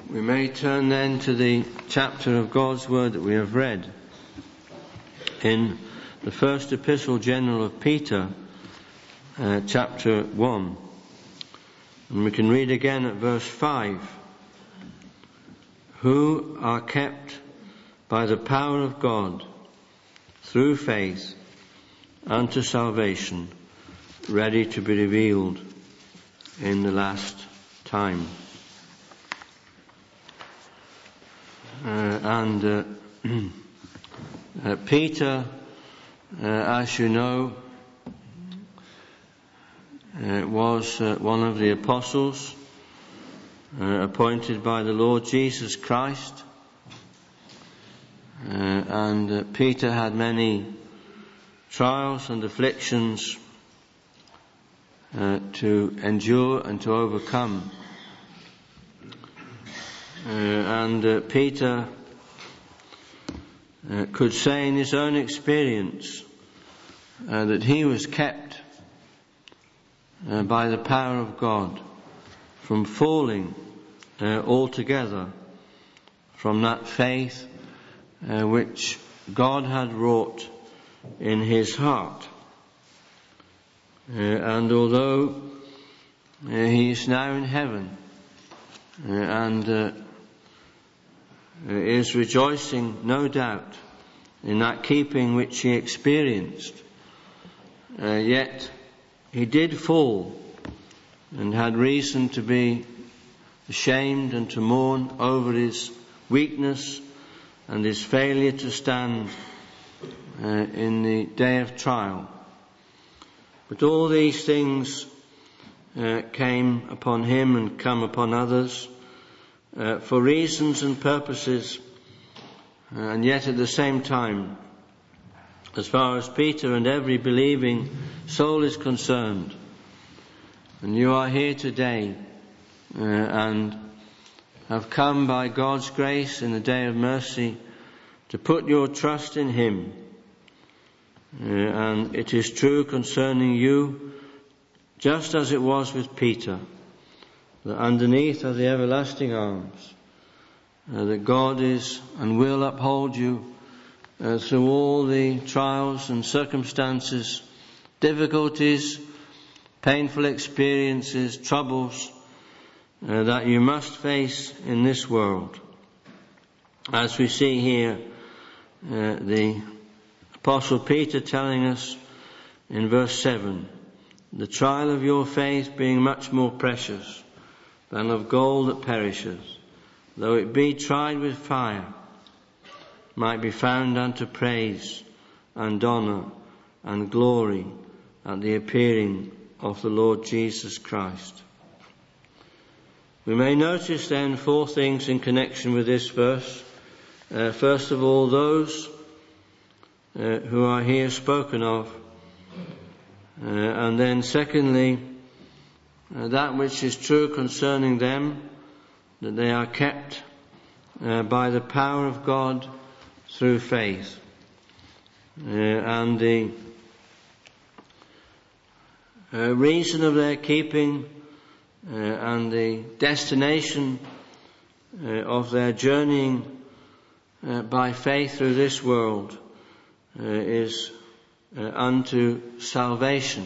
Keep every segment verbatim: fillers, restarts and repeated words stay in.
We may turn then to the chapter of God's Word that we have read in the first epistle general of Peter, uh, chapter one. And we can read again at verse five. Who are kept by the power of God through faith unto salvation, ready to be revealed in the last time. Uh, and uh, uh, Peter, uh, as you know, uh, was uh, one of the apostles uh, appointed by the Lord Jesus Christ. Uh, and uh, Peter had many trials and afflictions uh, to endure and to overcome. Uh, and uh, Peter uh, could say in his own experience uh, that he was kept uh, by the power of God from falling uh, altogether from that faith uh, which God had wrought in his heart. Uh, and although uh, he is now in heaven uh, and uh, is rejoicing, no doubt, in that keeping which he experienced, uh, yet he did fall and had reason to be ashamed and to mourn over his weakness and his failure to stand uh, in the day of trial. But all these things uh, came upon him and come upon others Uh, for reasons and purposes, uh, and yet at the same time, as far as Peter and every believing soul is concerned, and you are here today uh, and have come by God's grace in the day of mercy to put your trust in Him, uh, and it is true concerning you, just as it was with Peter, that underneath are the everlasting arms, uh, that God is and will uphold you uh, through all the trials and circumstances, difficulties, painful experiences, troubles uh, that you must face in this world. As we see here, uh, the Apostle Peter telling us in verse seven, the trial of your faith being much more precious than of gold that perishes, though it be tried with fire, might be found unto praise and honour and glory at the appearing of the Lord Jesus Christ. We may notice then four things in connection with this verse. Uh, first of all, those uh, who are here spoken of, uh, and then secondly, Uh, that which is true concerning them, that they are kept uh, by the power of God through faith. Uh, and the uh, reason of their keeping uh, and the destination uh, of their journeying uh, by faith through this world uh, is uh, unto salvation.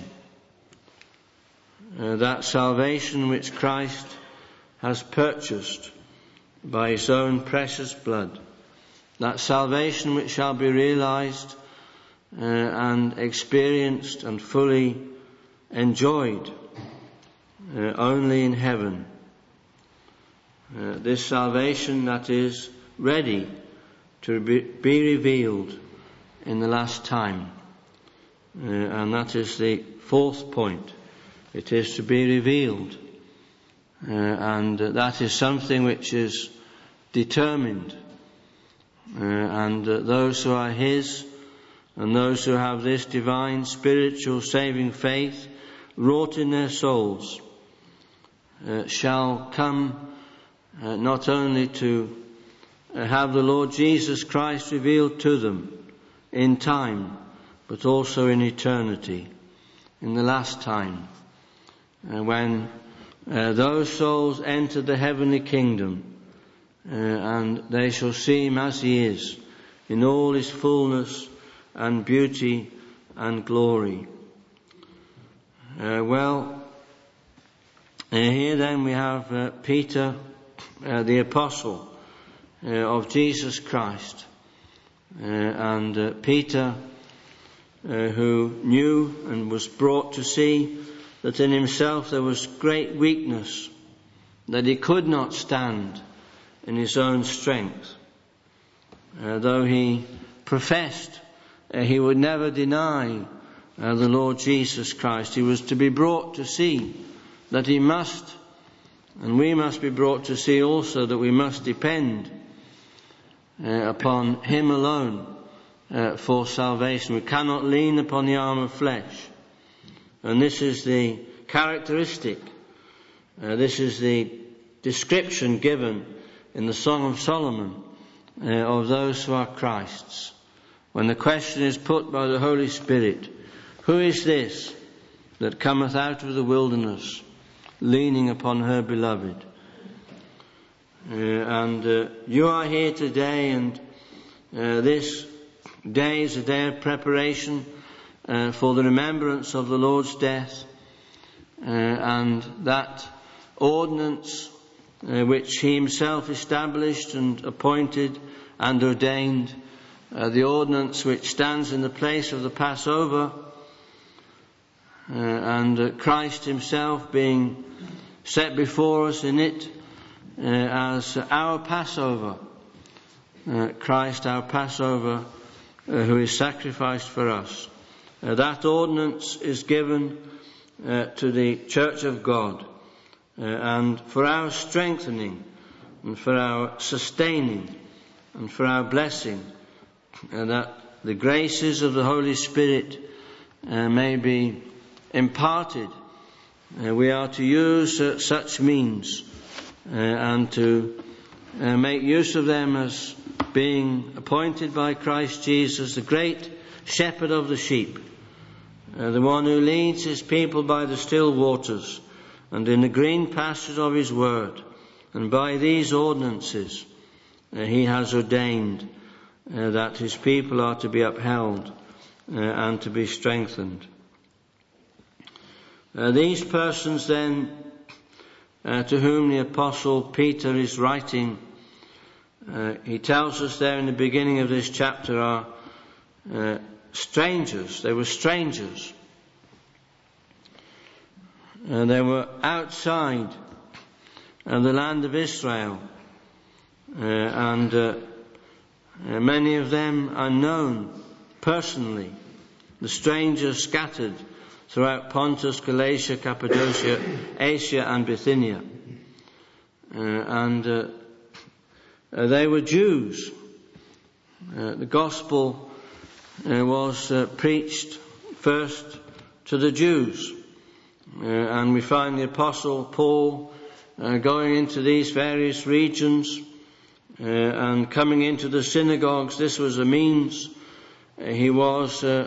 Uh, that salvation which Christ has purchased by his own precious blood. That salvation which shall be realized uh, and experienced and fully enjoyed uh, only in heaven. Uh, this salvation that is ready to be, be revealed in the last time. Uh, and that is the fourth point. It is to be revealed, uh, and uh, that is something which is determined, uh, and uh, those who are His and those who have this divine spiritual saving faith wrought in their souls uh, shall come uh, not only to uh, have the Lord Jesus Christ revealed to them in time, but also in eternity, in the last time. Uh, when uh, those souls enter the heavenly kingdom uh, and they shall see him as he is, in all his fullness and beauty and glory. Uh, well, uh, here then we have uh, Peter, uh, the apostle uh, of Jesus Christ. Uh, and uh, Peter, uh, who knew and was brought to see that in himself there was great weakness, that he could not stand in his own strength. Uh, though he professed uh, he would never deny uh, the Lord Jesus Christ, he was to be brought to see that he must, and we must be brought to see also that we must depend uh, upon him alone uh, for salvation. We cannot lean upon the arm of flesh. And this is the characteristic, uh, this is the description given in the Song of Solomon uh, of those who are Christ's. When the question is put by the Holy Spirit, who is this that cometh out of the wilderness, leaning upon her beloved? Uh, and uh, you are here today, and uh, this day is a day of preparation uh, for the remembrance of the Lord's death, uh, and that ordinance uh, which he himself established and appointed and ordained, uh, the ordinance which stands in the place of the Passover, uh, and uh, Christ himself being set before us in it uh, as our Passover. Uh, Christ our Passover, uh, who is sacrificed for us. Uh, that ordinance is given uh, to the Church of God, uh, and for our strengthening and for our sustaining and for our blessing, uh, that the graces of the Holy Spirit uh, may be imparted. Uh, we are to use uh, such means uh, and to uh, make use of them as being appointed by Christ Jesus, the great shepherd of the sheep, uh, the one who leads his people by the still waters and in the green pastures of his word. And by these ordinances uh, he has ordained uh, that his people are to be upheld uh, and to be strengthened. Uh, these persons then uh, to whom the Apostle Peter is writing, uh, he tells us there in the beginning of this chapter, are uh, strangers. They were strangers. Uh, they were outside uh, the land of Israel, uh, and uh, uh, many of them are known personally. The strangers scattered throughout Pontus, Galatia, Cappadocia, Asia and Bithynia. Uh, and uh, uh, they were Jews. Uh, the gospel uh, was uh, preached first to the Jews. Uh, and we find the Apostle Paul uh, going into these various regions uh, and coming into the synagogues. This was a means. Uh, he was uh,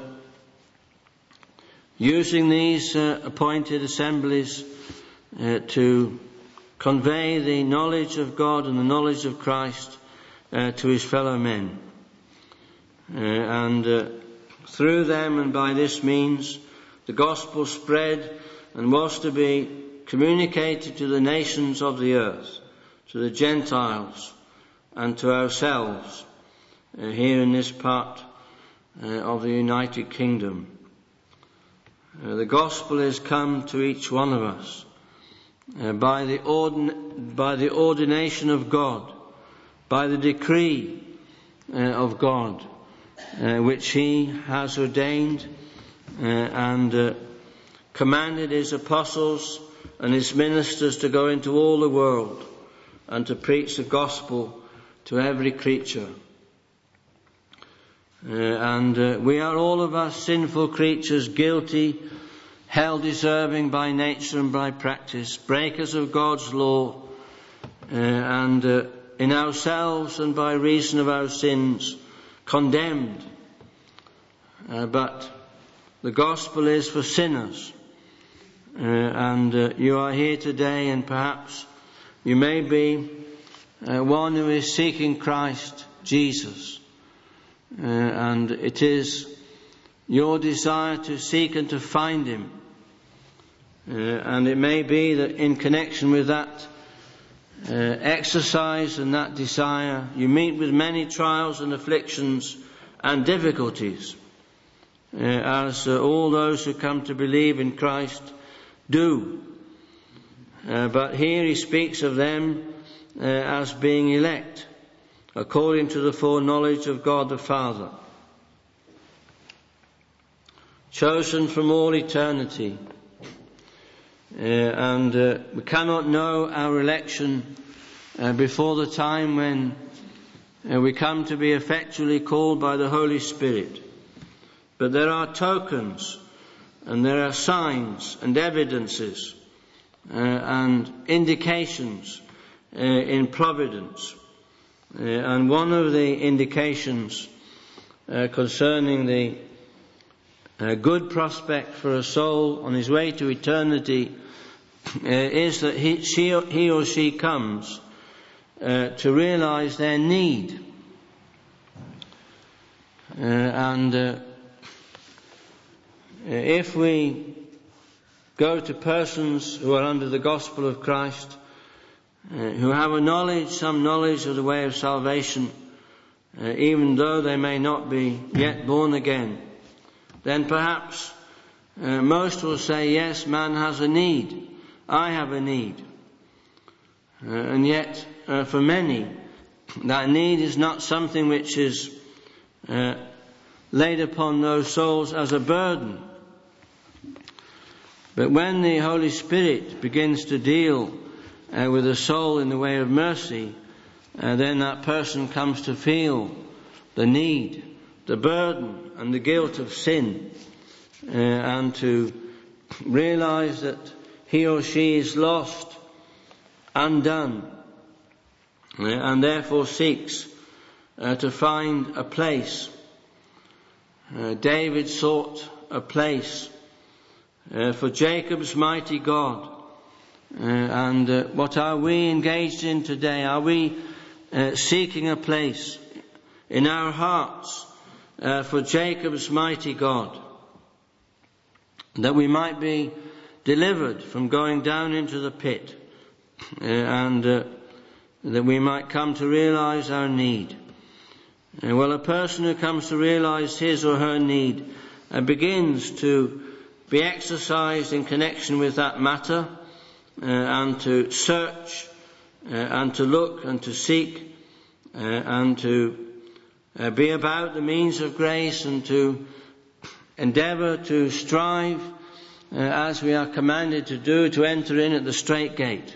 using these uh, appointed assemblies uh, to convey the knowledge of God and the knowledge of Christ uh, to his fellow men. Uh, and uh, through them and by this means, the gospel spread and was to be communicated to the nations of the earth, to the Gentiles and to ourselves uh, here in this part uh, of the United Kingdom. Uh, the gospel is come to each one of us uh, by the ordin- by the ordination of God, by the decree uh, of God, uh, which he has ordained uh, and uh, commanded his apostles and his ministers to go into all the world and to preach the gospel to every creature. Uh, and uh, we are all of us sinful creatures, guilty, hell deserving by nature and by practice, breakers of God's law, uh, and uh, in ourselves and by reason of our sins, condemned. Uh, but the gospel is for sinners. Uh, and uh, you are here today, and perhaps you may be uh, one who is seeking Christ Jesus. Uh, and it is your desire to seek and to find him. Uh, and it may be that in connection with that uh, exercise and that desire, you meet with many trials and afflictions and difficulties, uh, as uh, all those who come to believe in Christ do. Uh, but here he speaks of them uh, as being elect, according to the foreknowledge of God the Father, chosen from all eternity. Uh, and uh, we cannot know our election uh, before the time when uh, we come to be effectually called by the Holy Spirit. But there are tokens, and there are signs and evidences uh, and indications uh, in providence. Uh, and one of the indications uh, concerning the uh, good prospect for a soul on his way to eternity uh, is that he, she, he or she comes uh, to realize their need. Uh, and uh, if we go to persons who are under the gospel of Christ, uh, who have a knowledge, some knowledge of the way of salvation, uh, even though they may not be yet born again, then perhaps uh, most will say, yes, man has a need. I have a need. Uh, and yet, uh, for many, that need is not something which is uh, laid upon those souls as a burden. But when the Holy Spirit begins to deal uh, with a soul in the way of mercy, uh, then that person comes to feel the need, the burden and the guilt of sin, uh, and to realize that he or she is lost, undone, uh, and therefore seeks uh, to find a place. Uh, David sought a place Uh, for Jacob's mighty God. Uh, and uh, what are we engaged in today? Are we uh, seeking a place in our hearts uh, for Jacob's mighty God, that we might be delivered from going down into the pit, uh, and uh, that we might come to realize our need? Uh, well, a person who comes to realize his or her need uh, begins to be exercised in connection with that matter, uh, and to search uh, and to look and to seek uh, and to uh, be about the means of grace, and to endeavour to strive uh, as we are commanded to do, to enter in at the strait gate.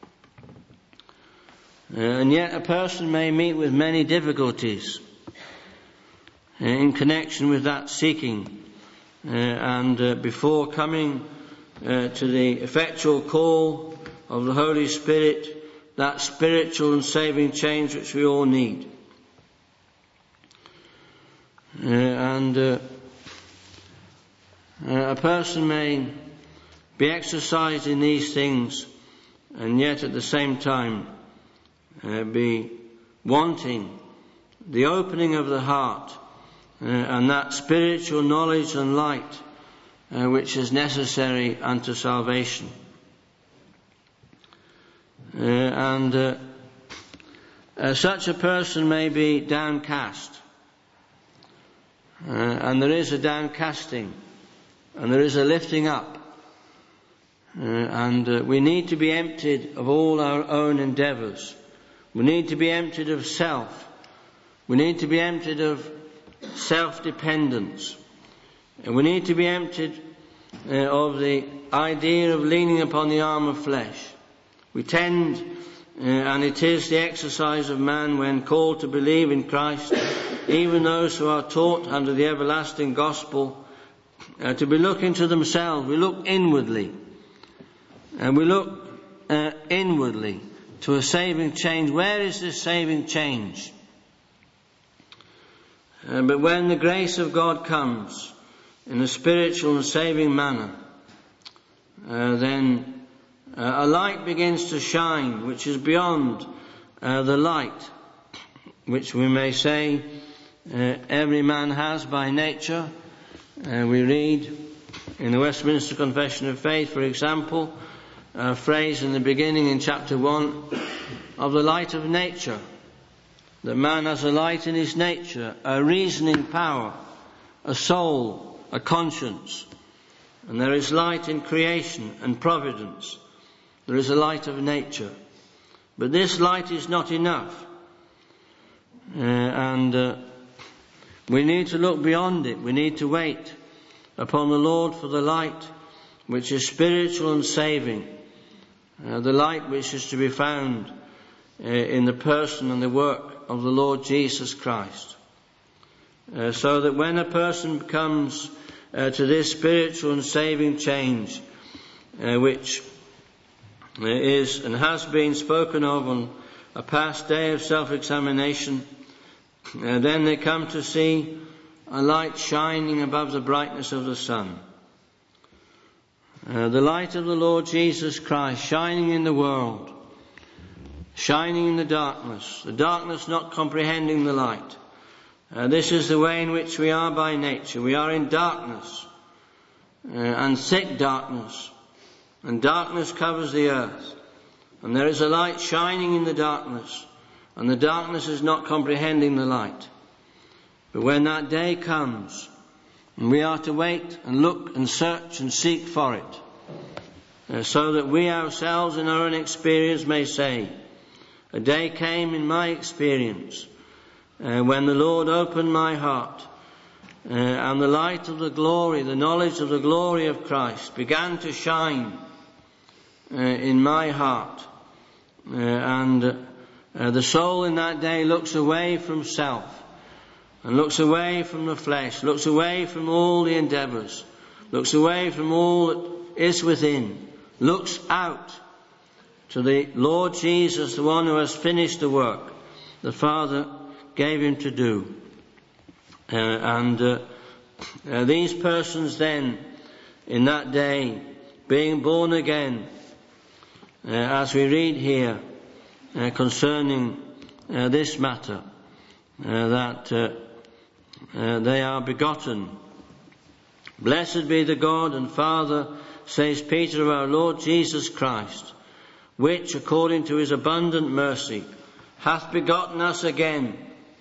Uh, and yet a person may meet with many difficulties uh, in connection with that seeking. Uh, and uh, before coming uh, to the effectual call of the Holy Spirit, that spiritual and saving change which we all need. Uh, and uh, uh, a person may be exercised in these things, and yet at the same time uh, be wanting the opening of the heart, Uh, and that spiritual knowledge and light uh, which is necessary unto salvation. Uh, and uh, uh, such a person may be downcast. Uh, and there is a downcasting, and there is a lifting up. Uh, and uh, we need to be emptied of all our own endeavours. We need to be emptied of self. We need to be emptied of self-dependence. And we need to be emptied uh, of the idea of leaning upon the arm of flesh. We tend, uh, and it is the exercise of man when called to believe in Christ, even those who are taught under the everlasting gospel, uh, to be looking to themselves. We look inwardly, and we look uh, inwardly to a saving change. Where is this saving change? Uh, but when the grace of God comes in a spiritual and saving manner, uh, then uh, a light begins to shine which is beyond uh, the light, which we may say uh, every man has by nature. Uh, we read in the Westminster Confession of Faith, for example, a phrase in the beginning in chapter one of the light of nature. That man has a light in his nature, a reasoning power, a soul, a conscience. And there is light in creation and providence. There is a light of nature. But this light is not enough. Uh, and uh, we need to look beyond it. We need to wait upon the Lord for the light which is spiritual and saving. Uh, the light which is to be found uh, in the person and the work of the Lord Jesus Christ. Uh, so that when a person comes uh, to this spiritual and saving change, uh, which uh, is and has been spoken of on a past day of self-examination, uh, then they come to see a light shining above the brightness of the sun. Uh, the light of the Lord Jesus Christ shining in the world, shining in the darkness, the darkness not comprehending the light. Uh, this is the way in which we are by nature. We are in darkness, uh, and thick darkness, and darkness covers the earth. And there is a light shining in the darkness, and the darkness is not comprehending the light. But when that day comes, and we are to wait and look and search and seek for it, uh, so that we ourselves in our own experience may say, a day came in my experience uh, when the Lord opened my heart uh, and the light of the glory, the knowledge of the glory of Christ began to shine uh, in my heart. Uh, and uh, the soul in that day looks away from self and looks away from the flesh, looks away from all the endeavours, looks away from all that is within, looks out to the Lord Jesus, the one who has finished the work the Father gave him to do. Uh, and uh, uh, these persons then, in that day, being born again, uh, as we read here uh, concerning uh, this matter, uh, that uh, uh, they are begotten. Blessed be the God and Father, says Peter, of our Lord Jesus Christ, which, according to his abundant mercy, hath begotten us again,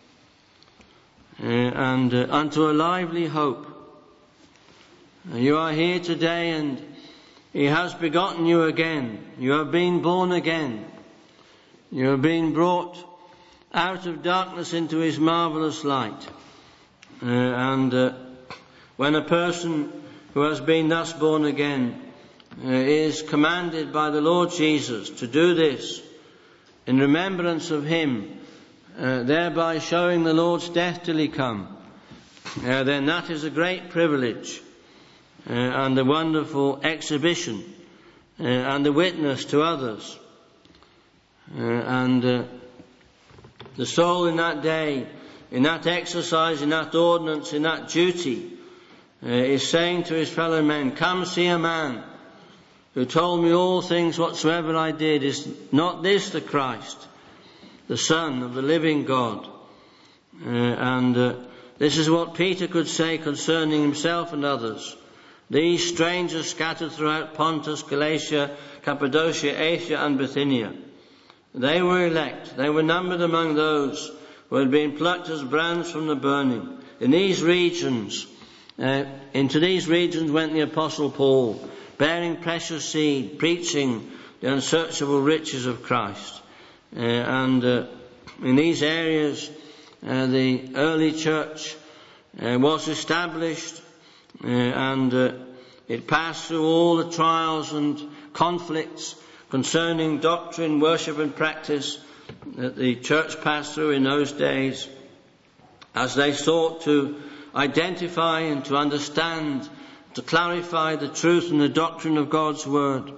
uh, and uh, unto a lively hope. Uh, you are here today, and he has begotten you again. You have been born again. You have been brought out of darkness into his marvellous light. Uh, and uh, when a person who has been thus born again Uh, is commanded by the Lord Jesus to do this in remembrance of him, uh, thereby showing the Lord's death till he come, uh, then that is a great privilege uh, and a wonderful exhibition uh, and a witness to others. Uh, and uh, the soul in that day, in that exercise, in that ordinance, in that duty, uh, is saying to his fellow men, come see a man who told me all things whatsoever I did. Is not this the Christ, the Son of the living God? Uh, and uh, this is what Peter could say concerning himself and others. These strangers scattered throughout Pontus, Galatia, Cappadocia, Asia and Bithynia. They were elect. They were numbered among those who had been plucked as brands from the burning. In these regions, uh, into these regions went the Apostle Paul, bearing precious seed, preaching the unsearchable riches of Christ. Uh, and uh, in these areas, uh, the early church uh, was established, uh, and uh, it passed through all the trials and conflicts concerning doctrine, worship and practice that the church passed through in those days, as they sought to identify and to understand, to clarify the truth and the doctrine of God's Word,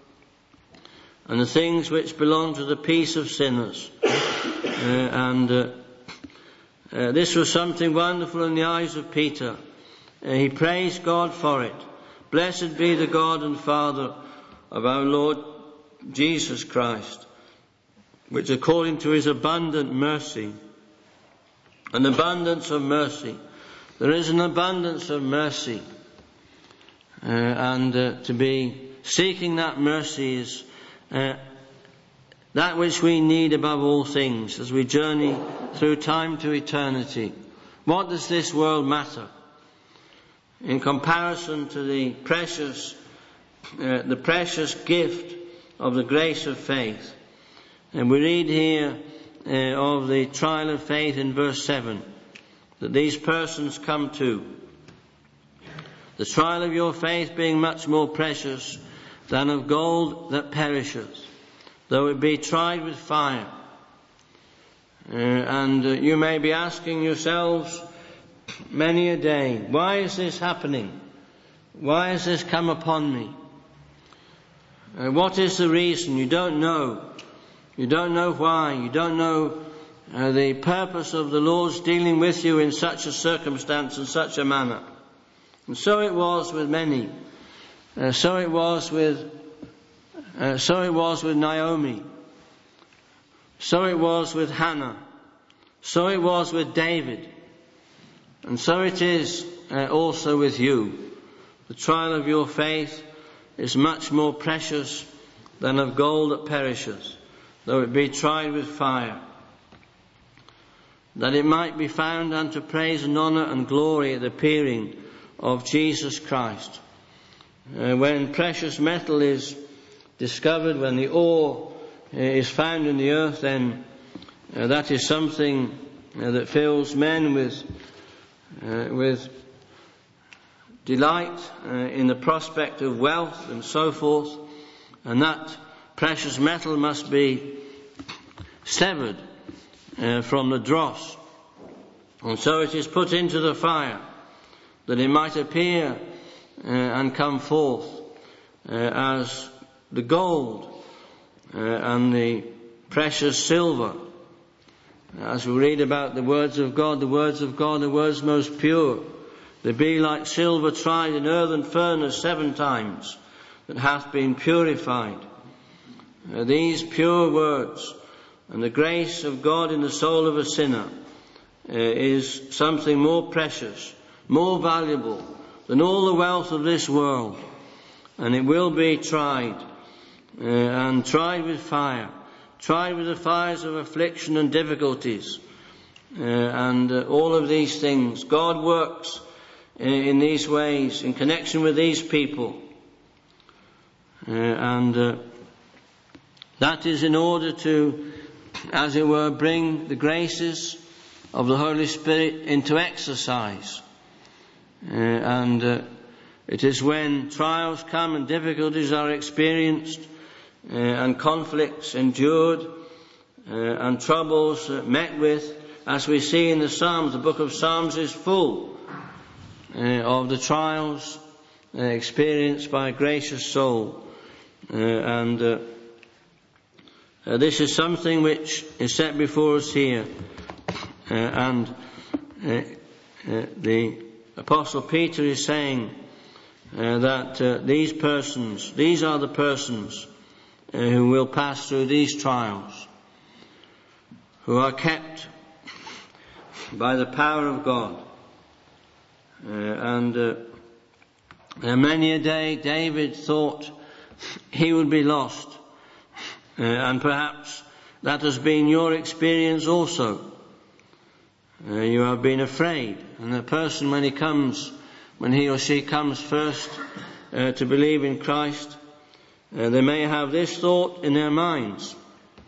and the things which belong to the peace of sinners. Uh, and uh, uh, this was something wonderful in the eyes of Peter. Uh, he praised God for it. Blessed be the God and Father of our Lord Jesus Christ, which according to his abundant mercy, an abundance of mercy, there is an abundance of mercy, uh, and uh, to be seeking that mercy is uh, that which we need above all things as we journey through time to eternity. What does this world matter in comparison to the precious, uh, the precious gift of the grace of faith? And we read here uh, of the trial of faith in verse seven, that these persons come to. The trial of your faith being much more precious than of gold that perisheth, though it be tried with fire. Uh, and uh, you may be asking yourselves many a day, why is this happening? Why has this come upon me? Uh, what is the reason? You don't know. You don't know why. You don't know uh, the purpose of the Lord's dealing with you in such a circumstance and such a manner. And so it was with many. Uh, so it was with uh, so it was with Naomi. So it was with Hannah. So it was with David. And so it is uh, also with you. The trial of your faith is much more precious than of gold that perisheth, though it be tried with fire, that it might be found unto praise and honour and glory at the appearing of Jesus Christ. Uh, when precious metal is discovered, when the ore uh, is found in the earth, then uh, that is something uh, that fills men with uh, with delight uh, in the prospect of wealth and so forth, and that precious metal must be severed uh, from the dross, and so it is put into the fire that it might appear uh, and come forth uh, as the gold uh, and the precious silver. As we read about the words of God, the words of God are words most pure. They be like silver tried in earthen furnace seven times, that hath been purified. Uh, these pure words and the grace of God in the soul of a sinner uh, is something more precious, more valuable than all the wealth of this world. And it will be tried, uh, and tried with fire, tried with the fires of affliction and difficulties, uh, and uh, all of these things. God works in, in these ways in connection with these people, uh, and uh, that is in order to, as it were, bring the graces of the Holy Spirit into exercise. Uh, and uh, it is when trials come and difficulties are experienced uh, and conflicts endured uh, and troubles uh, met with, as we see in the Psalms. The book of Psalms is full uh, of the trials uh, experienced by a gracious soul. Uh, and uh, uh, this is something which is set before us here. Uh, and uh, uh, the Apostle Peter is saying uh, that uh, these persons, these are the persons uh, who will pass through these trials, who are kept by the power of God. Uh, and uh, uh, many a day David thought he would be lost, uh, and perhaps that has been your experience also. Uh, you have been afraid, and the person, when he comes, when he or she comes first uh, to believe in Christ, uh, they may have this thought in their minds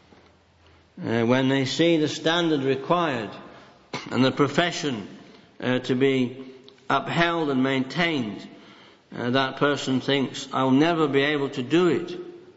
uh, when they see the standard required and the profession uh, to be upheld and maintained. Uh, that person thinks, I'll never be able to do it.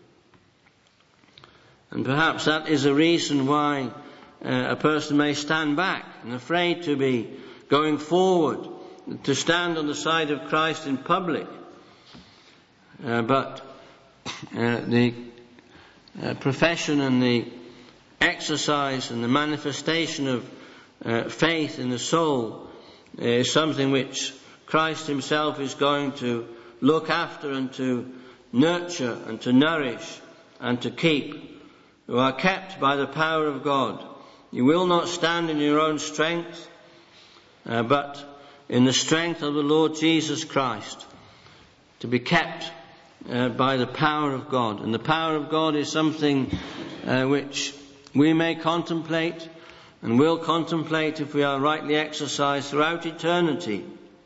And perhaps that is a reason why Uh, a person may stand back and afraid to be going forward, to stand on the side of Christ in public. Uh, but uh, the uh, profession and the exercise and the manifestation of uh, faith in the soul is something which Christ himself is going to look after and to nurture and to nourish and to keep who are kept by the power of God. You will not stand in your own strength, uh, but in the strength of the Lord Jesus Christ, to be kept uh, by the power of God. And the power of God is something uh, which we may contemplate and will contemplate if we are rightly exercised throughout eternity.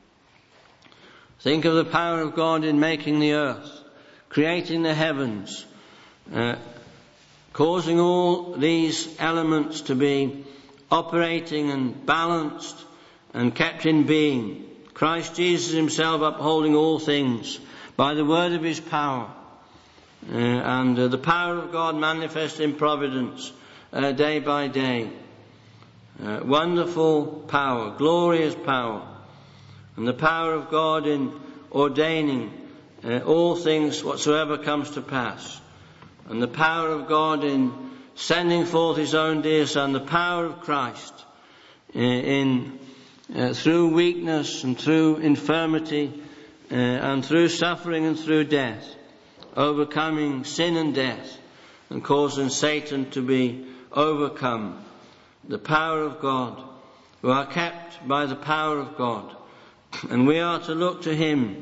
Think of the power of God in making the earth, creating the heavens, uh, causing all these elements to be operating and balanced and kept in being. Christ Jesus himself upholding all things by the word of his power. Uh, and uh, the power of God manifest in providence uh, day by day. Uh, wonderful power, glorious power. And the power of God in ordaining uh, all things whatsoever comes to pass. And the power of God in sending forth his own dear Son. The power of Christ uh, in uh, through weakness and through infirmity uh, and through suffering and through death, overcoming sin and death and causing Satan to be overcome. The power of God, who are kept by the power of God. And we are to look to him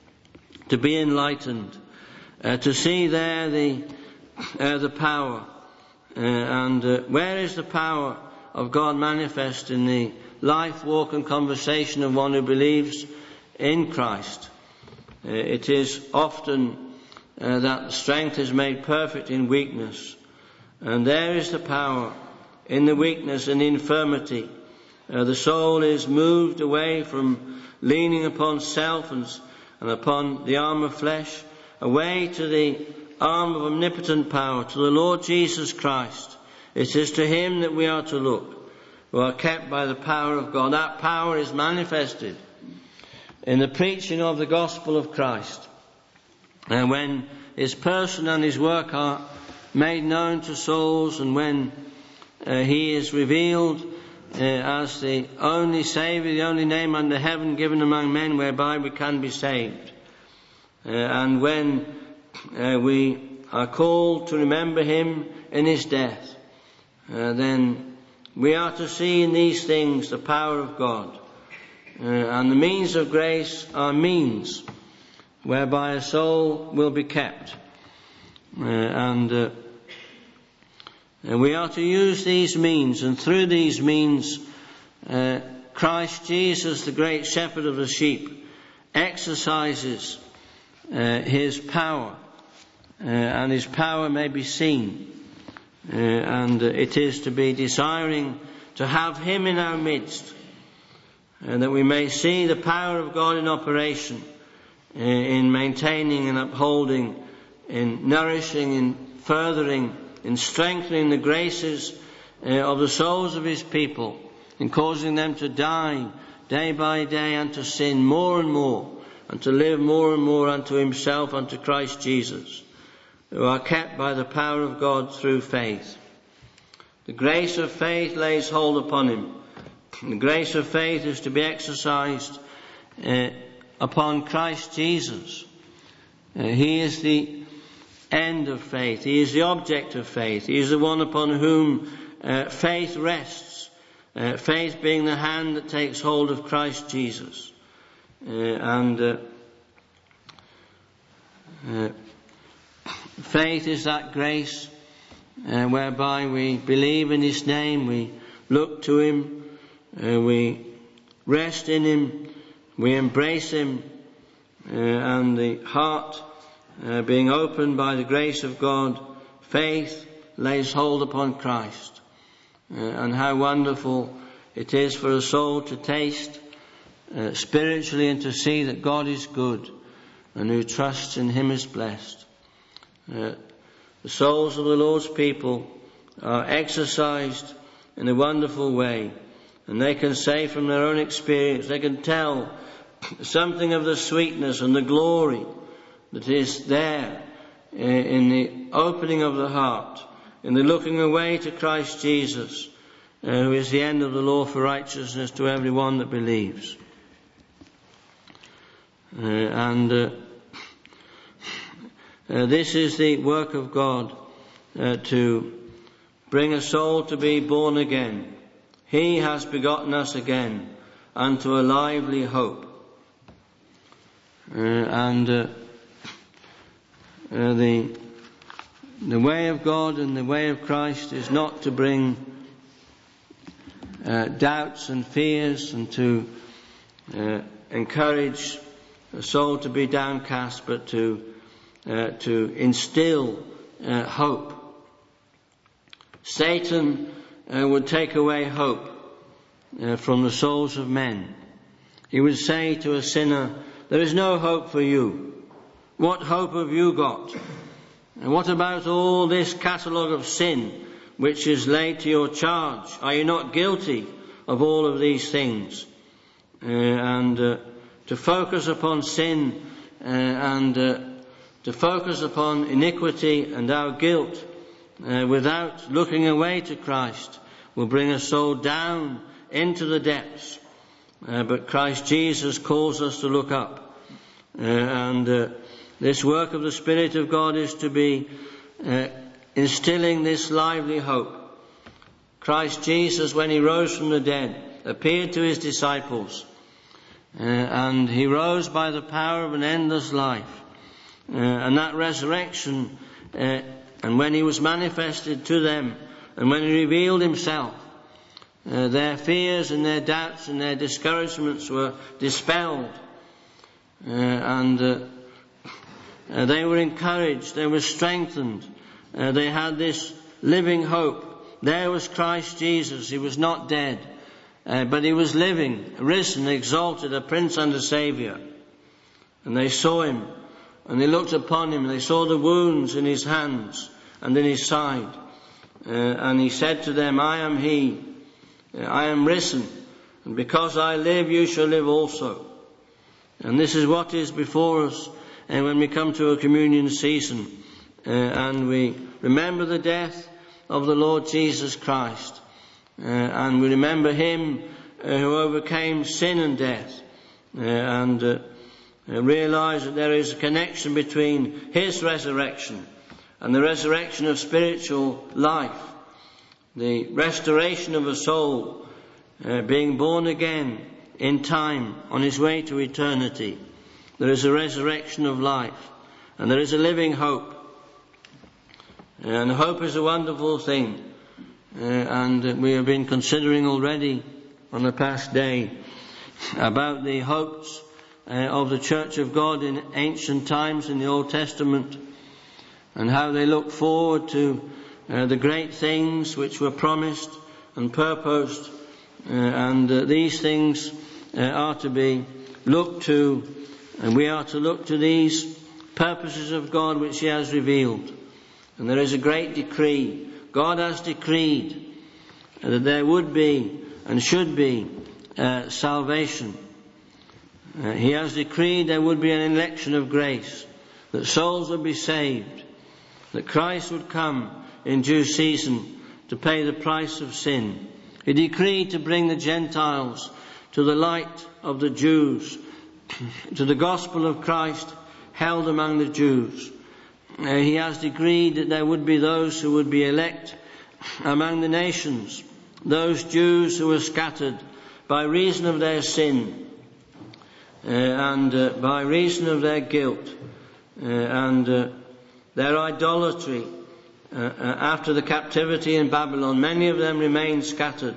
to be enlightened, uh, to see there the uh, the power. Uh, and uh, where is the power of God manifest? In the life, walk and conversation of one who believes in Christ. Uh, it is often uh, that strength is made perfect in weakness. And there is the power in the weakness and infirmity. Uh, the soul is moved away from leaning upon self and, and upon the arm of flesh, away to the arm of omnipotent power, to the Lord Jesus Christ. It is to him that we are to look, who are kept by the power of God. That power is manifested in the preaching of the gospel of Christ. And when his person and his work are made known to souls, and when uh, he is revealed uh, as the only Saviour, the only name under heaven given among men whereby we can be saved. Uh, and when uh, we are called to remember him in his death, uh, then we are to see in these things the power of God. Uh, and the means of grace are means whereby a soul will be kept. Uh, and uh, And we are to use these means, and through these means, uh, Christ Jesus, the great shepherd of the sheep, exercises uh, his power, uh, and his power may be seen. Uh, and uh, it is to be desiring to have him in our midst, and that we may see the power of God in operation, uh, in maintaining and upholding, in nourishing, in furthering, in strengthening the graces uh, of the souls of his people, in causing them to die day by day unto sin more and more, and to live more and more unto himself, unto Christ Jesus, who are kept by the power of God through faith. The grace of faith lays hold upon him. The grace of faith is to be exercised uh, upon Christ Jesus. Uh, he is the end of faith. He is the object of faith. He is the one upon whom uh, faith rests. Uh, faith being the hand that takes hold of Christ Jesus. Uh, and uh, uh, faith is that grace uh, whereby we believe in his name, we look to him, uh, we rest in him, we embrace him, uh, and the heart Uh, being opened by the grace of God, faith lays hold upon Christ. Uh, and how wonderful it is for a soul to taste uh, spiritually and to see that God is good, and who trusts in him is blessed. Uh, the souls of the Lord's people are exercised in a wonderful way, and they can say from their own experience, they can tell something of the sweetness and the glory that is there in the opening of the heart, in the looking away to Christ Jesus, uh, who is the end of the law for righteousness to every one that believes. Uh, and uh, uh, this is the work of God, uh, to bring a soul to be born again. He has begotten us again unto a lively hope. Uh, and uh, uh, the the way of God and the way of Christ is not to bring uh, doubts and fears and to uh, encourage a soul to be downcast, but to uh, to instill uh, hope. Satan uh, would take away hope uh, from the souls of men. He would say to a sinner, "There is no hope for you. What hope have you got? And what about all this catalogue of sin which is laid to your charge? Are you not guilty of all of these things?" Uh, and uh, to focus upon sin uh, and uh, to focus upon iniquity and our guilt uh, without looking away to Christ will bring a soul down into the depths. Uh, but Christ Jesus calls us to look up. Uh, and uh, this work of the Spirit of God is to be uh, instilling this lively hope. Christ Jesus, when he rose from the dead, appeared to his disciples. Uh, and he rose by the power of an endless life. Uh, and that resurrection, uh, and when he was manifested to them, and when he revealed himself, uh, their fears and their doubts and their discouragements were dispelled. Uh, and uh, uh, they were encouraged, they were strengthened, uh, they had this living hope. There was Christ Jesus. He was not dead, uh, but he was living, risen, exalted, a Prince and a Saviour. And they saw him, and they looked upon him, and they saw the wounds in his hands and in his side. Uh, and he said to them, "I am he, I am risen, and because I live you shall live also." And this is what is before us uh, when we come to a communion season uh, and we remember the death of the Lord Jesus Christ uh, and we remember him uh, who overcame sin and death uh, and uh, realise that there is a connection between his resurrection and the resurrection of spiritual life, the restoration of a soul uh, being born again in time on his way to eternity. There is a resurrection of life and there is a living hope. And hope is a wonderful thing. Uh, and we have been considering already on the past day about the hopes uh, of the Church of God in ancient times in the Old Testament, and how they look forward to uh, the great things which were promised and purposed. Uh, and uh, these things uh, are to be looked to, and we are to look to these purposes of God which he has revealed. And there is a great decree. God has decreed that there would be and should be uh, salvation. Uh, he has decreed there would be an election of grace, that souls would be saved, that Christ would come in due season to pay the price of sin. He decreed to bring the Gentiles to the light of the Jews, to the gospel of Christ held among the Jews. Uh, he has decreed that there would be those who would be elect among the nations, those Jews who were scattered by reason of their sin uh, and uh, by reason of their guilt uh, and uh, their idolatry. Uh, uh, after the captivity in Babylon, many of them remained scattered.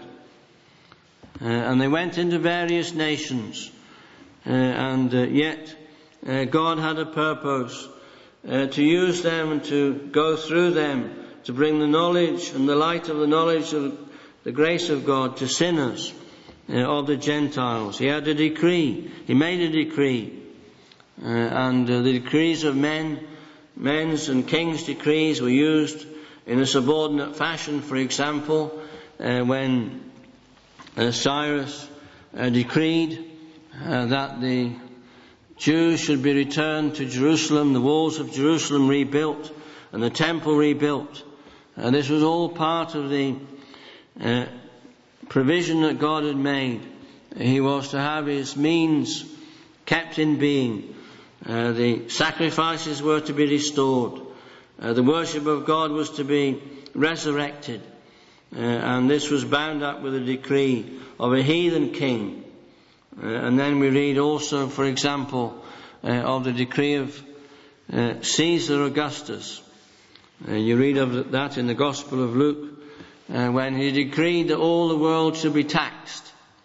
Uh, and they went into various nations. Uh, and uh, yet uh, God had a purpose uh, to use them and to go through them to bring the knowledge and the light of the knowledge of the grace of God to sinners uh, of the Gentiles. He had a decree. He made a decree. Uh, and uh, the decrees of men, men's and kings' decrees were used in a subordinate fashion. For example, uh, when uh, Cyrus uh, decreed uh, that the Jews should be returned to Jerusalem, the walls of Jerusalem rebuilt and the temple rebuilt. And this was all part of the uh, provision that God had made. He was to have his means kept in being. Uh, the sacrifices were to be restored. Uh, the worship of God was to be resurrected. uh, and this was bound up with a decree of a heathen king. Uh, and then we read also, for example, uh, of the decree of uh, Caesar Augustus. Uh, you read of that in the Gospel of Luke, uh, when he decreed that all the world should be taxed.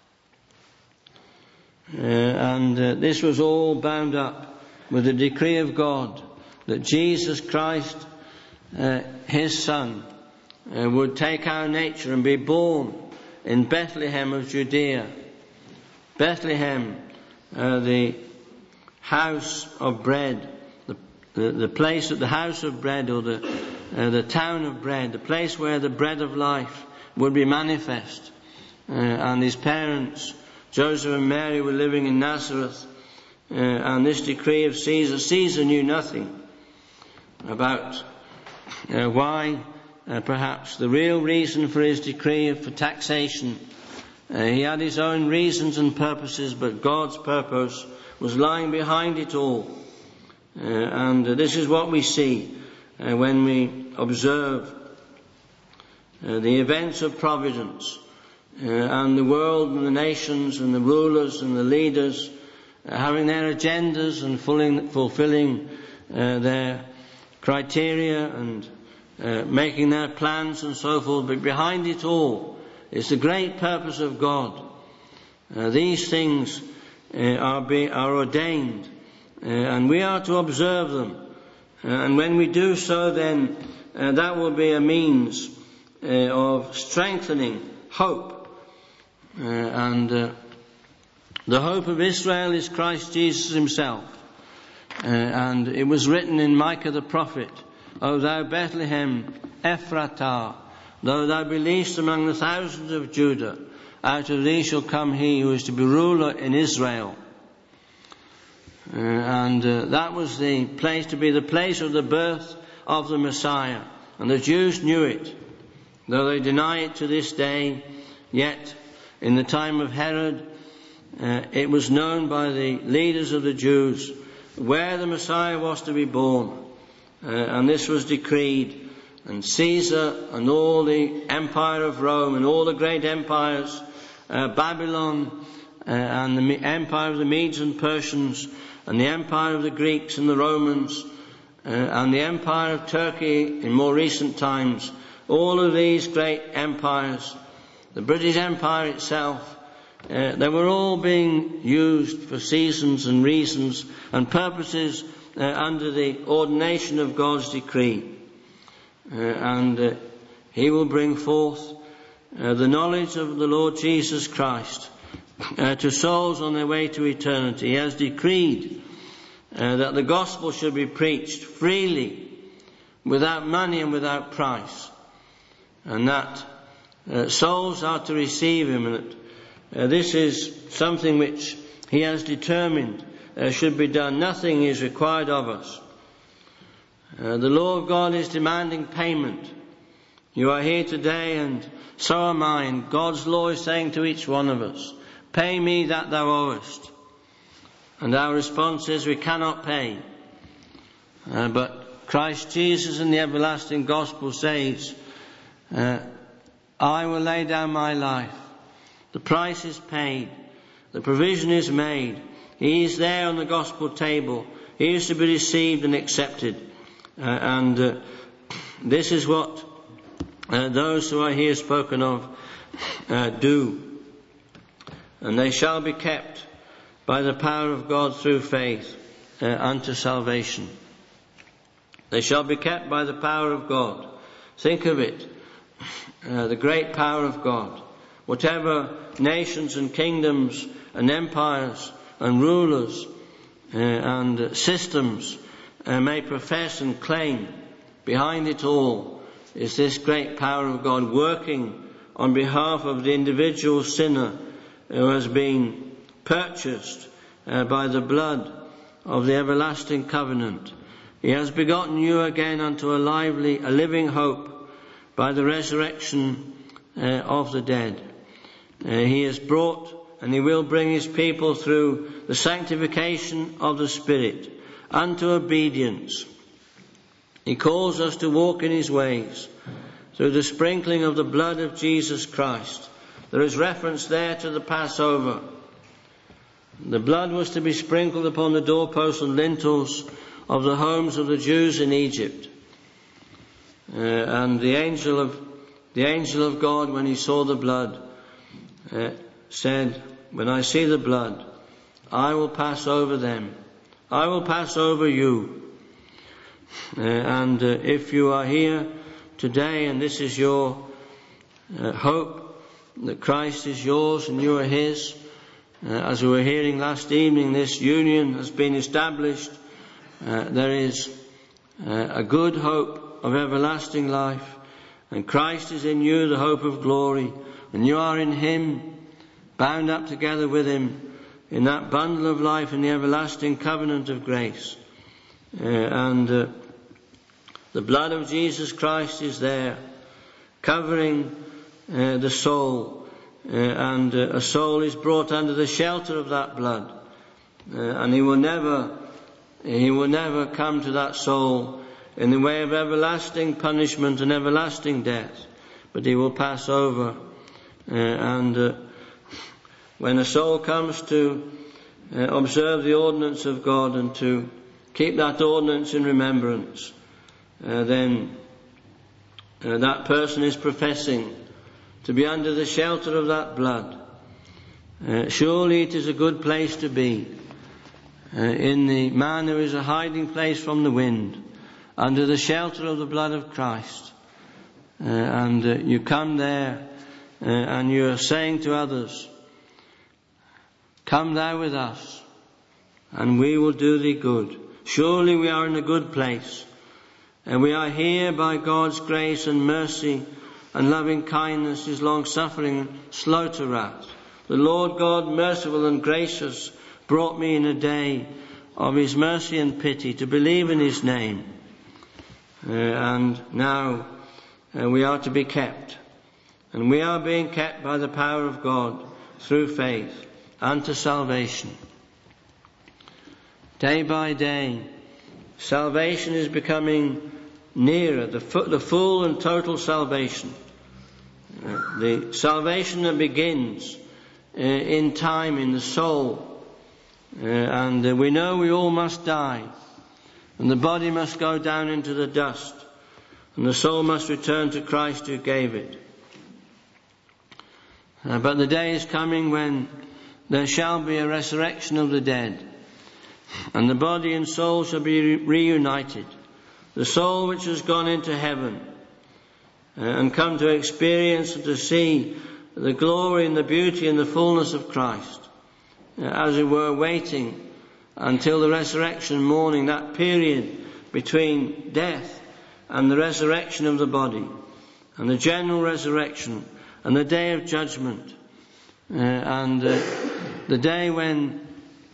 Uh, and uh, this was all bound up with the decree of God that Jesus Christ, uh, his Son, uh, would take our nature and be born in Bethlehem of Judea. Bethlehem, uh, the house of bread, the, the, the place at the house of bread, or the, uh, the town of bread, the place where the bread of life would be manifest. Uh, and his parents, Joseph and Mary, were living in Nazareth, uh, and this decree of Caesar, Caesar knew nothing about uh, why, uh, perhaps the real reason for his decree for taxation. Uh, he had his own reasons and purposes, but God's purpose was lying behind it all. Uh, and uh, this is what we see uh, when we observe uh, the events of providence. Uh, and the world and the nations and the rulers and the leaders uh, having their agendas and fulfilling, fulfilling uh, their criteria and uh, making their plans and so forth. But behind it all is the great purpose of God. Uh, these things uh, are, be, are ordained uh, and we are to observe them. Uh, and when we do so, then uh, that will be a means uh, of strengthening hope. Uh, and uh, the hope of Israel is Christ Jesus himself. Uh, and it was written in Micah the prophet, O thou Bethlehem Ephratah, though thou be least among the thousands of Judah, out of thee shall come he who is to be ruler in Israel. Uh, and uh, that was the place to be the place of the birth of the Messiah. And the Jews knew it. Though they deny it to this day, yet in the time of Herod, uh, it was known by the leaders of the Jews where the Messiah was to be born. Uh, and this was decreed. And Caesar and all the empire of Rome and all the great empires, uh, Babylon uh, and the empire of the Medes and Persians and the empire of the Greeks and the Romans uh, and the empire of Turkey in more recent times, all of these great empires, the British Empire itself, uh, they were all being used for seasons and reasons and purposes uh, under the ordination of God's decree. Uh, and uh, he will bring forth uh, the knowledge of the Lord Jesus Christ uh, to souls on their way to eternity. He has decreed uh, that the gospel should be preached freely, without money and without price, and that Uh, souls are to receive him, and that uh, this is something which he has determined uh, should be done. Nothing is required of us. Uh, the law of God is demanding payment. You are here today and so am I, and God's law is saying to each one of us, pay me that thou owest. And our response is, we cannot pay. Uh, but Christ Jesus in the everlasting gospel says, uh, I will lay down my life. The price is paid. The provision is made. He is there on the gospel table. He is to be received and accepted. Uh, and uh, this is what uh, those who are here spoken of uh, do. And they shall be kept by the power of God through faith uh, unto salvation. They shall be kept by the power of God. Think of it. Uh, the great power of God. Whatever nations and kingdoms and empires and rulers uh, and systems uh, may profess and claim, behind it all is this great power of God working on behalf of the individual sinner who has been purchased uh, by the blood of the everlasting covenant. He has begotten you again unto a lively, a living hope by the resurrection uh, of the dead. Uh, he has brought and he will bring his people through the sanctification of the Spirit unto obedience. He calls us to walk in his ways through the sprinkling of the blood of Jesus Christ. There is reference there to the Passover. The blood was to be sprinkled upon the doorposts and lintels of the homes of the Jews in Egypt. Uh, and the angel of the angel of God, when he saw the blood, uh, said, "When I see the blood, I will pass over them. I will pass over you." Uh, and uh, if you are here today and this is your uh, hope that Christ is yours and you are his, uh, as we were hearing last evening, this union has been established. Uh, there is uh, a good hope of everlasting life, and Christ is in you, the hope of glory, and you are in him, bound up together with him in that bundle of life in the everlasting covenant of grace. Uh, and uh, the blood of Jesus Christ is there, covering uh, the soul, uh, and uh, a soul is brought under the shelter of that blood, uh, and he will never, he will never come to that soul in the way of everlasting punishment and everlasting death, but he will pass over. Uh, and uh, when a soul comes to uh, observe the ordinance of God and to keep that ordinance in remembrance, uh, then uh, that person is professing to be under the shelter of that blood. Uh, surely it is a good place to be, uh, in the man who is a hiding place from the wind, under the shelter of the blood of Christ. Uh, and uh, you come there uh, and you are saying to others, "Come thou with us, and we will do thee good." Surely we are in a good place, and we are here by God's grace and mercy and loving kindness, his long suffering and slow to wrath. The Lord God, merciful and gracious, brought me in a day of his mercy and pity to believe in his name. Uh, and now uh, we are to be kept, and we are being kept by the power of God through faith unto salvation. Day by day, salvation is becoming nearer, the, fu- the full and total salvation. Uh, the salvation that begins uh, in time in the soul, uh, and uh, we know we all must die. And the body must go down into the dust, and the soul must return to Christ who gave it. Uh, but the day is coming when there shall be a resurrection of the dead, and the body and soul shall be re- reunited. The soul which has gone into heaven uh, and come to experience and to see the glory and the beauty and the fullness of Christ, uh, as it were, waiting until the resurrection morning, that period between death and the resurrection of the body, and the general resurrection, and the day of judgment, uh, and uh, the day when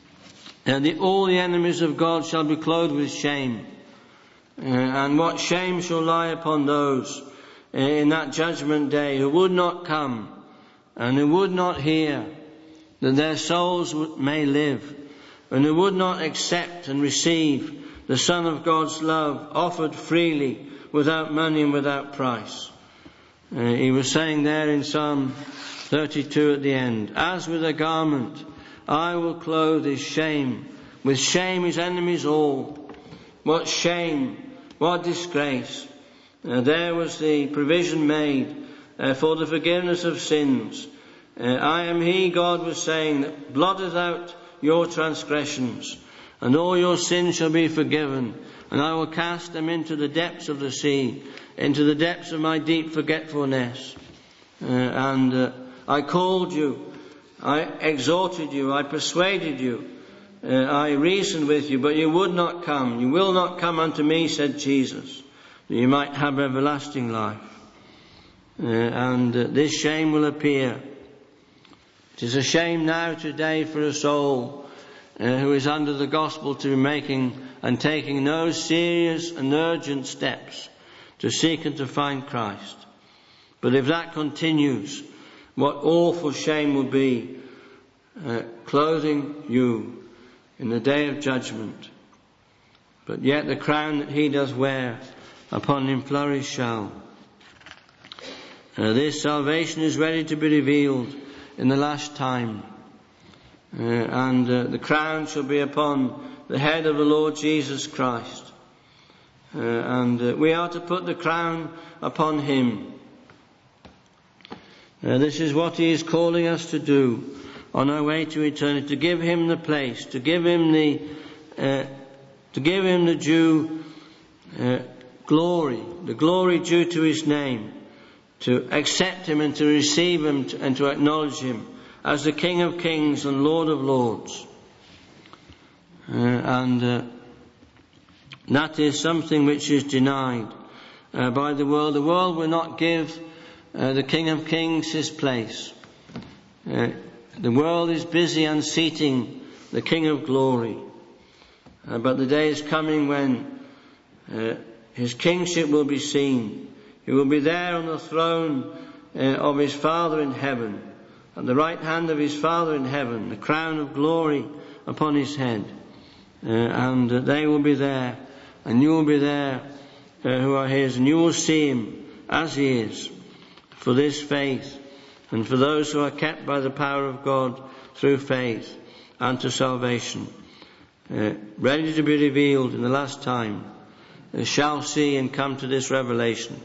uh, the, all the enemies of God shall be clothed with shame. Uh, and what shame shall lie upon those uh, in that judgment day who would not come and who would not hear that their souls may live, and who would not accept and receive the Son of God's love offered freely, without money and without price. Uh, he was saying there in Psalm thirty-two at the end, "As with a garment I will clothe his shame, with shame his enemies all." What shame, what disgrace. Uh, there was the provision made uh, for the forgiveness of sins. Uh, I am he, God was saying, that blotteth out your transgressions, and all your sins shall be forgiven, and I will cast them into the depths of the sea, into the depths of my deep forgetfulness. Uh, and uh, I called you, I exhorted you, I persuaded you, uh, I reasoned with you, but you would not come. You will not come unto me, said Jesus, that you might have everlasting life. Uh, and uh, this shame will appear. It is a shame now today for a soul uh, who is under the gospel to be making and taking no serious and urgent steps to seek and to find Christ. But if that continues, what awful shame will be uh, clothing you in the day of judgment. But yet the crown that he does wear upon him flourish shall. Uh, this salvation is ready to be revealed in the last time. Uh, and uh, the crown shall be upon the head of the Lord Jesus Christ. Uh, and uh, we are to put the crown upon him. Uh, this is what he is calling us to do on our way to eternity, to give him the place, to give him the uh, to give him the due uh, glory, the glory due to his name, to accept him and to receive him to, and to acknowledge him as the King of Kings and Lord of Lords. Uh, and uh, that is something which is denied uh, by the world. The world will not give uh, the King of Kings his place. Uh, the world is busy unseating the King of Glory. Uh, but the day is coming when uh, his kingship will be seen. He will be there on the throne uh, of his Father in heaven, at the right hand of his Father in heaven, the crown of glory upon his head. Uh, and uh, they will be there, and you will be there uh, who are his, and you will see him as he is, for this faith, and for those who are kept by the power of God through faith unto salvation, uh, ready to be revealed in the last time, uh, shall see and come to this revelation.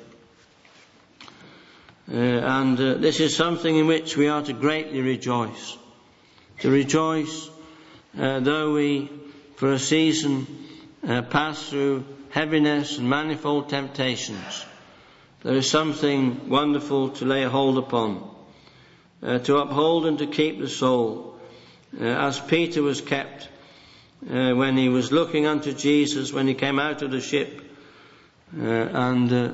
Uh, and uh, this is something in which we are to greatly rejoice. To rejoice, uh, though we, for a season, uh, pass through heaviness and manifold temptations. There is something wonderful to lay hold upon, uh, to uphold and to keep the soul, uh, as Peter was kept uh, when he was looking unto Jesus, when he came out of the ship, uh, and uh,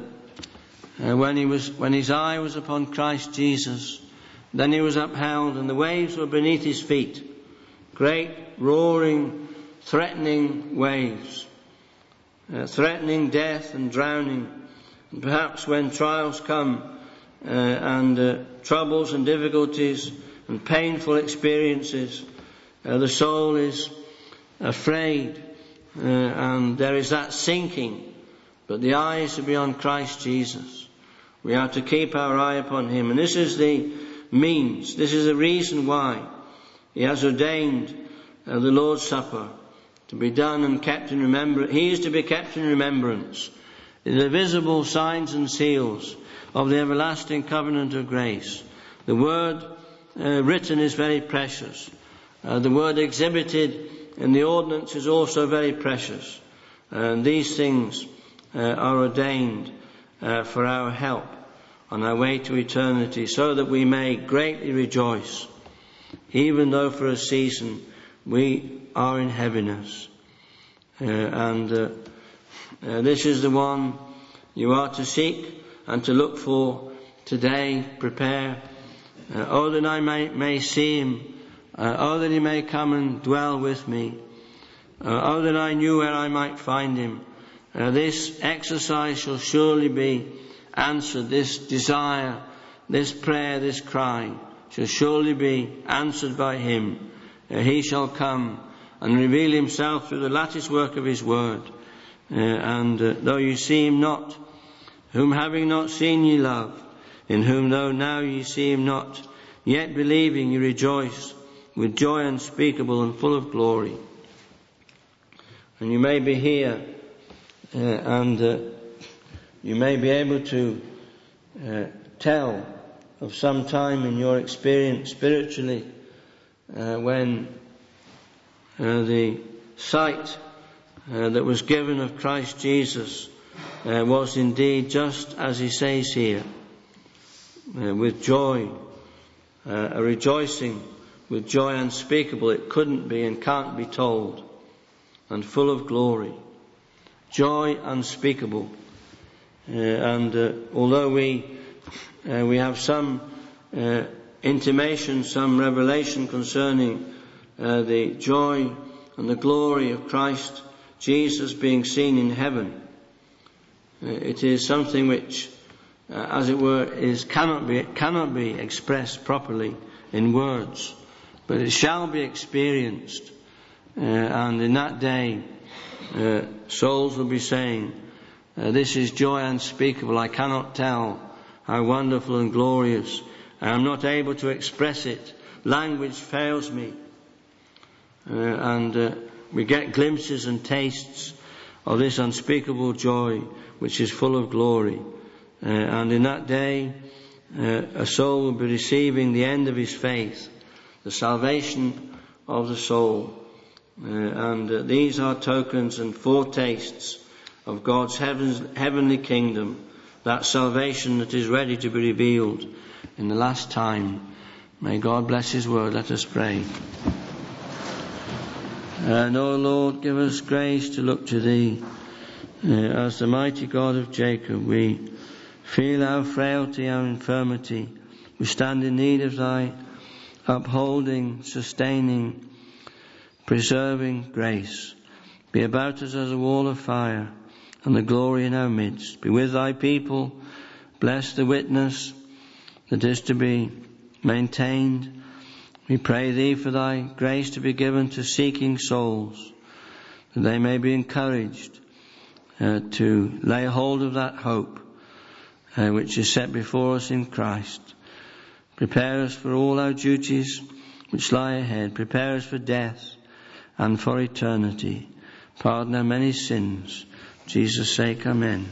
Uh, when he was, when his eye was upon Christ Jesus, then he was upheld, and the waves were beneath his feet. Great, roaring, threatening waves, uh, threatening death and drowning. And perhaps when trials come, uh, and uh, troubles and difficulties and painful experiences, uh, the soul is afraid, uh, and there is that sinking. But the eye is to be on Christ Jesus. We are to keep our eye upon him. And this is the means, this is the reason why he has ordained uh, the Lord's Supper to be done and kept in remembrance. He is to be kept in remembrance. The visible signs and seals of the everlasting covenant of grace. The word uh, written is very precious. Uh, the word exhibited in the ordinance is also very precious. And these things uh, are ordained Uh, for our help on our way to eternity, so that we may greatly rejoice, even though for a season we are in heaviness. Uh, and uh, uh, this is the one you are to seek and to look for today. Prepare. Uh, oh, that I may, may see him. Uh, oh, that he may come and dwell with me. Uh, oh, that I knew where I might find him. Uh, this exercise shall surely be answered. This desire, this prayer, this cry shall surely be answered by him. Uh, he shall come and reveal himself through the lattice work of his word. Uh, and uh, though you see him not, whom having not seen ye love, in whom though now ye see him not, yet believing you rejoice with joy unspeakable and full of glory. And you may be here, Uh, and uh, you may be able to uh, tell of some time in your experience spiritually uh, when uh, the sight uh, that was given of Christ Jesus uh, was indeed just as he says here, uh, with joy, uh, a rejoicing with joy unspeakable. It couldn't be and can't be told, and full of glory. Joy unspeakable. Uh, and uh, although we uh, we have some uh, intimation, some revelation concerning uh, the joy and the glory of Christ Jesus being seen in heaven, uh, it is something which, uh, as it were, is cannot be cannot be expressed properly in words, but it shall be experienced, uh, and in that day, Uh, souls will be saying, uh, this is joy unspeakable. I cannot tell how wonderful and glorious. I am not able to express it. Language fails me. Uh, and uh, we get glimpses and tastes of this unspeakable joy which is full of glory. Uh, and in that day, uh, a soul will be receiving the end of his faith, the salvation of the soul. Uh, and uh, these are tokens and foretastes of God's heavens, heavenly kingdom, that salvation that is ready to be revealed in the last time. May God bless his word. Let us pray. And, O Lord, give us grace to look to thee uh, as the mighty God of Jacob. We feel our frailty, our infirmity. We stand in need of thy upholding, sustaining, preserving grace. Be about us as a wall of fire, and the glory in our midst. Be with thy people. Bless the witness that is to be maintained. We pray thee for thy grace to be given to seeking souls, that they may be encouraged uh, to lay hold of that hope uh, which is set before us in Christ. Prepare us for all our duties which lie ahead. Prepare us for death and for eternity. Pardon our many sins. For Jesus' sake, amen.